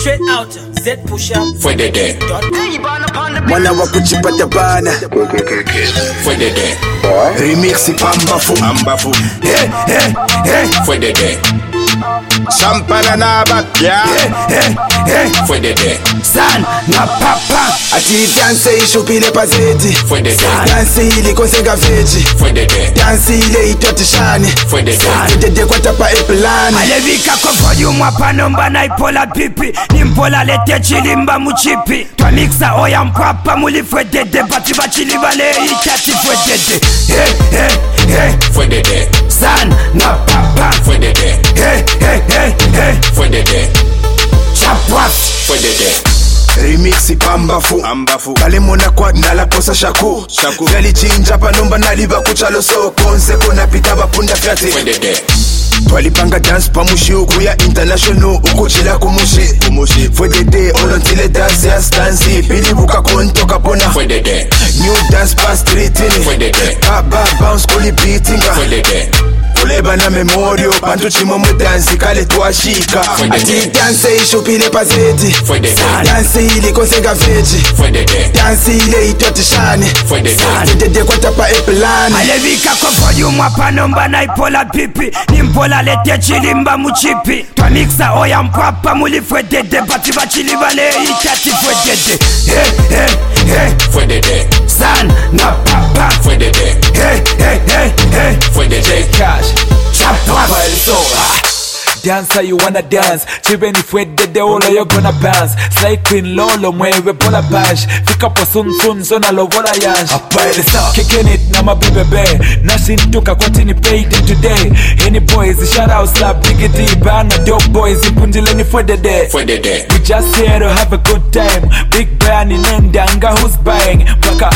Straight out, Z Pusha. Fue de de. Mwana wa kuchipata bana. Fue de de. Remix Pambafu. Hey, hey, hey. Fue de de. Champana na bakya. Fue de de. San na papa. Ati danse ishupile pazeti. Fue de de. Danse ili konsega veji. Fue de de. Danse ile itotishani. Fue de de. Fue de kwa tapa eplani. Alevika kwa volume hapa nomba na ipola pipi. Nimpola lete chilimba muchipi. Twa mixa oya mpapa muli fue de de. Bati bachili vale itati fue de de. Hey, hey, hey. Fue de de. San na papa. Fue de de. Hey, hey, hey, hey. Fue de de. Chapwas. Fue de de. Remix Pambafu. Kale mona kwa nala kosa shaku. Veli chinja panomba naliba kuchalo soko. Nse kona pita bapunda fyate. Fue de de. Twalipanga dance pamushi ukuya international ukuchila kumushi. Fue de de olontile dance ya stansi. Pili buka konto kapona. Fue de de. New dance pass street ini. Fue de de. Baba bounce kuli beatinga. Fue de de. Kuleba na memorio pantu chimo mu dance kale tuashika. Ati dance ishupile pazeti. Fue de de. Dance ili konsega veji. Fue de de. Dance ile itotishani. Fue de de. Fue de de kwa tapa eplani. Alevika kwa volume hapa nomba na ipola pipi. Nimpola lete chilimba muchipi. Twa mixa oya mpapa muli fue de de. Bati bachili vale itati fue de de. Hey, hey, hey. Fue de de. San na papa. Fue de de. Hey, hey, hey, hey. Fue de de. Cash. Chapwas. Dance how you wanna dance. Chibeni fue de all you gonna bounce. Slay Queen Lolo mueve bola bash. Fika po sun zona lo bola yash. Kicking it na my baby. Nothing tuka kwa tini paid today. Any boys shout out slap diggity. Bana dope boys ipundileni fue de. Fue de de. We just here to have a good time. Big band in Ndanga who's buying.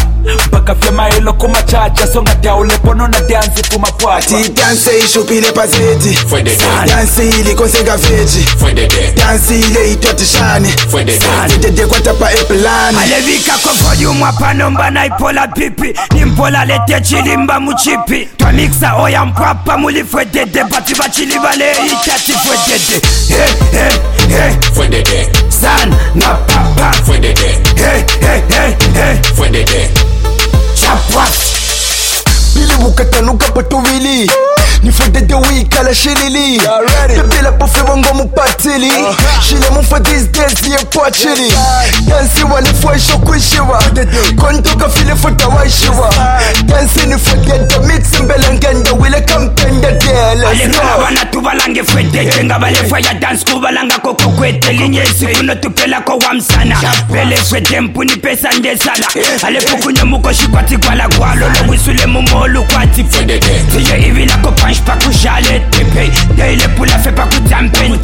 Baka fyama ilo kuma chacha. Songa taule pono na dance kuma pwapa. Ati dance ishupile pazeti. Fue de de. Dance ili konsega veji. Fue de de. Dance ile itotishani. Fue de de. Fue de kwa tapa eplani. Alevika kwa volume hapa nomba na ipola pipi. Nimpola lete chilimba muchipi. Twa mixa oya mpapa muli fue de de. Bati bachili vale itati fue de de. Hey, hey, hey. Fue de de. San na papa. Fue de de. Hey, hey, hey, hey. Fue de de. Chapwas. Bili bukatanuka patuvili. Ni fue de wika la shilili. Bebila pufe wango mupatili. Shile mufa these days ye kwa chili. Dansi wale fwe shokwishiwa. Kontoka file futa waishiwa. Dansi ni fwe genda mixi mbele ngenda wile kampenda dele. Alekala wana tubalange fwete. Jenga bale fwe ya dance kubalanga koko kwete. Linye isikuno tupela kwa wamsana. Pele fwete mpuni pesa ndesala. Alepukunye muko shikwati kwa la kwa lolo wisule mumolu kwati. Fue de de. Tiye hivi lako punch pa kushale tepe. Deile pula fe pa kutampen.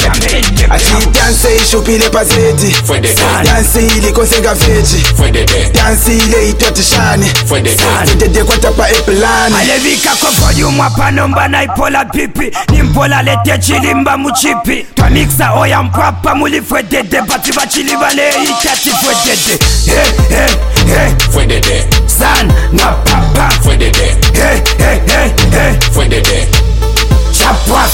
Ati danse ishupile pazeti. Fue de de. Danse ili konsega veji. Fue de de. Danse ile itotishani. Fue de de. Fue de kwa tapa eplani. Alevika kwa volume hapa nomba na ipola pipi. Nimpola lete chilimba muchipi. Twa mixa oya mpapa muli fue de de. Bati bachili vale itati fue de de. Hey, hey, hey. Fue de de. San na papa. Fue de de. Hey, hey, hey, hey. Fue de de. Chapwas.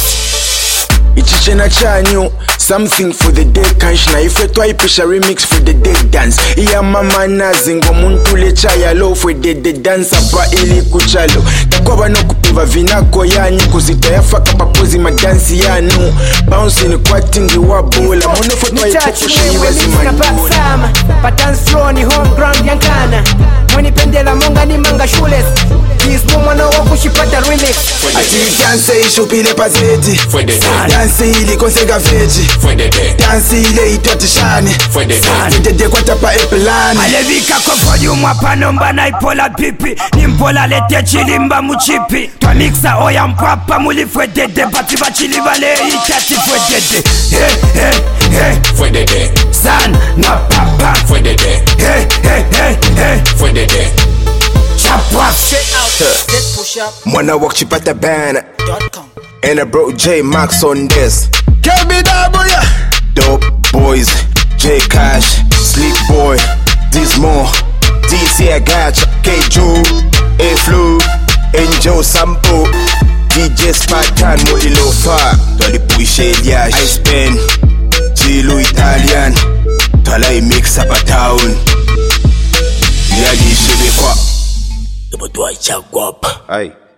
Ichichena chanyo, something for the day kanshna. Ife twaipisha remix for the day dance. Iya mama nazingo muntule chaya lo for the dance apa ili kuchalo. Takwaba no kupiva vinako yanyu kuzita yafaka papozi madansi yanu. Bounce ni kwa tingi wabola. Mono for twaipisha iwazi manyola. Patans flow ni home ground yankana. Mwini pendela monga ni manga shules. This mwana wakushipata remix. Ati dance ishupile pazeti. Fue de de. Dance ili konsega veji. Fue de de. Dance ile itotishani. Fue de de. Fue de kwa tapa eplani. Alevika kwa volume hapa nomba na ipola pipi. Nimpola lete chilimba muchipi. Twa mixa oya mpapa muli fue de de. Bati bachili vale itati fue de de. Hey, hey, hey. Fue de de. San na papa. Fue de de. Hey, hey, hey, hey. Fue de de. Chapwas. Straight out, Z Pusha. Mwana wakchipata bana. .com. And I brought J Max on this. KBW. Dope boys. J Cash. Sleep boy. Dismo. DC I gotcha. K Joe. A Flu. Angel Sampo. DJ Spartan. Molilo Fa. Dolly Puishe Liash. I spend. Chilo Italian. Sapa town. Yeah, this should be quap. The boy chagwap. Aye.